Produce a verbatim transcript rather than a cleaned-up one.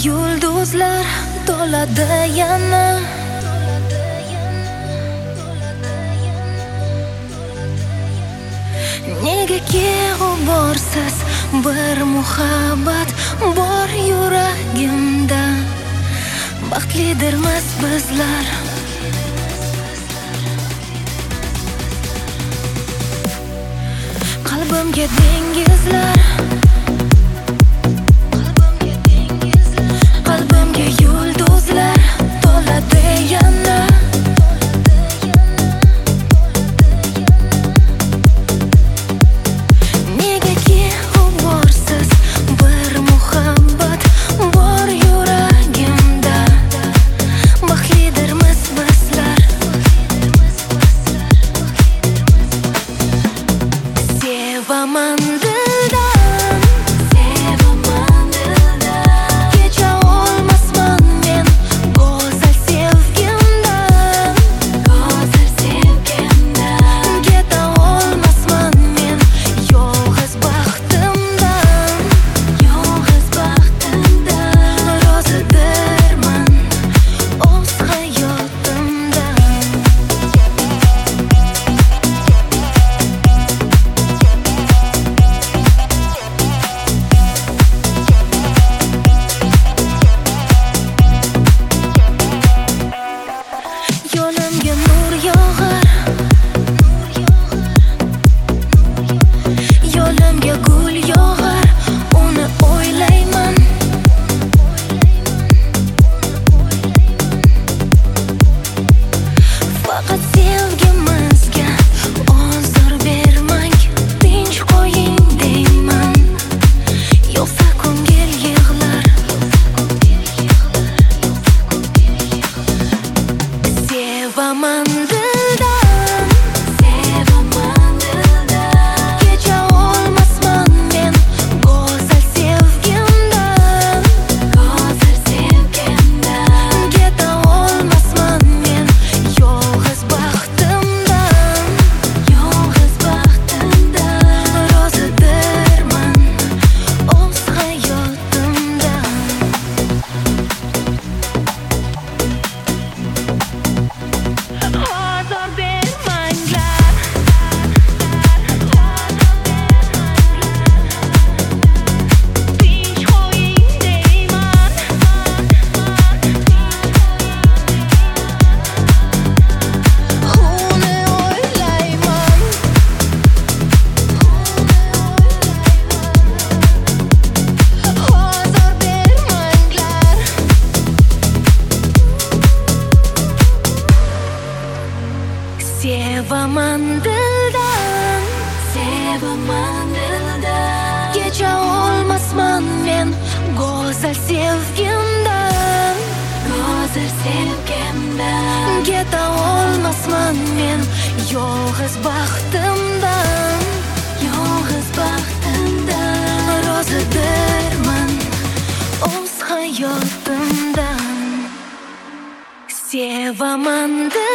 yulduzlar to'ladi yana. Negaki g'uborsiz bir muhabbat bor yuragimda. Baxtlidirmiz bizlar. Qalbimga dengizlar, qalbimga yulduzlar to'ladi yana. Negaki g'uborsiz bir muhabbat bor yuragimda. Baxtlidirmiz bizlar. Sevaman dildan, sevaman dildan. Kecha olmasman men go'zal sevgimdan, go'zal sevgimdan. Keta olmasman men yolg'iz baxtimdan, yolg'iz baxtimdan. Rozidirman o'z hayotimdan. Yo'limga nur yog'ar, yo'limga gul yog'ar, uni o'ylayman. Faqat sevgimizga ozor bermang, tinch qo'ying deyman. Yo'qsa ko'ngil yig'lar. Sevaman dildan, sevaman dildan. Kecha olmasman men go'zal sevgimdan, go'zal sevgimdan. Keta olmasman men yolg'iz baxtimdan, yolg'iz baxtimdan. Rozidirman o'z hayotimdan. Ozor bermanglar, tinch qo'ying deyman. Uni o'ylayman. Ozor bermanglar. Sevaman dildan, sevaman dildan. Kecha olmasman men go'zal sevgimdan, go'zal sevgimdan. Keta olmasman men yolg'iz baxtimdan, yolg'iz baxtimdan. Rozidirman o'z hayotimdan. Sevaman dildan.